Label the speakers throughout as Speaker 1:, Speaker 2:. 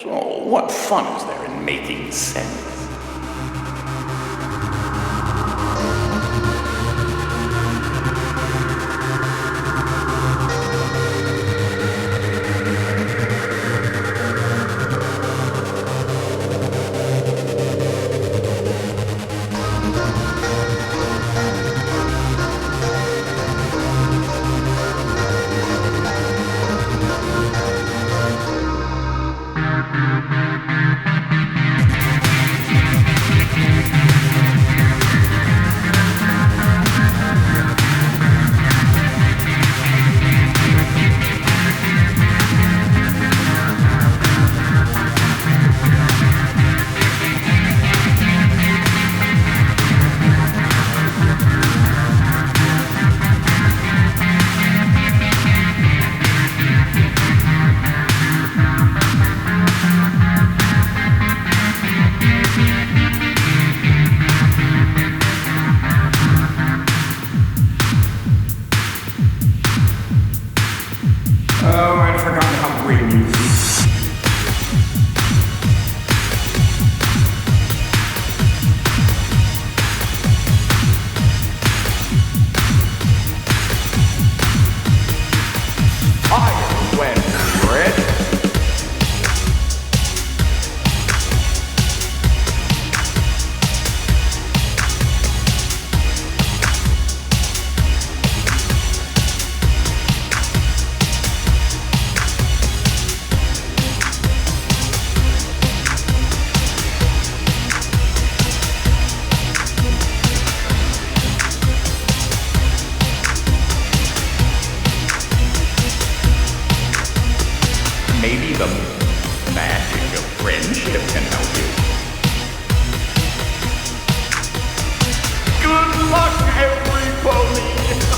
Speaker 1: So, what fun is there in making sense? Oh, I'd forgotten how great music is. Fire when ready. Maybe the magic of friendship can help you. Good luck, everybody!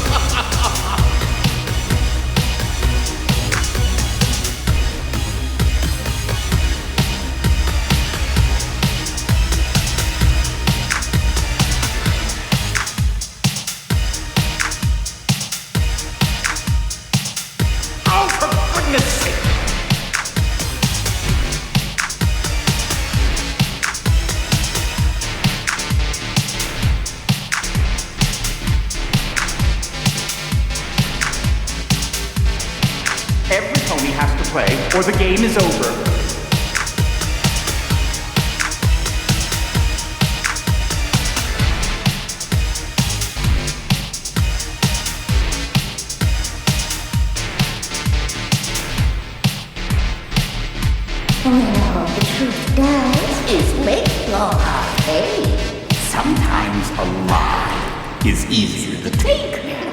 Speaker 1: Oh, for goodness sake! Every pony has to play, or the game is over.
Speaker 2: Well, all the truth does is make your heart ache.
Speaker 1: Sometimes a lie is easier to take.